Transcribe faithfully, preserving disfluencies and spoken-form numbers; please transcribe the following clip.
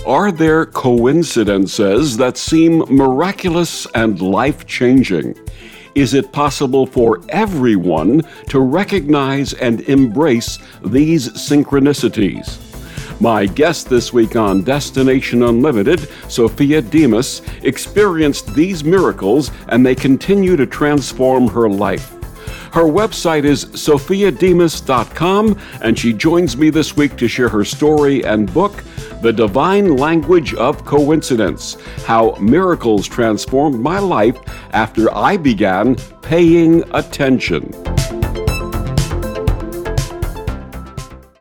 Are there coincidences that seem miraculous and life-changing? Is it possible for everyone to recognize and embrace these synchronicities? My guest this week on Destination Unlimited, Sophia Demas, experienced these miracles and they continue to transform her life. Her website is sophia demas dot com, and she joins me this week to share her story and book, The Divine Language of Coincidence: How Miracles Transformed My Life After I Began Paying Attention.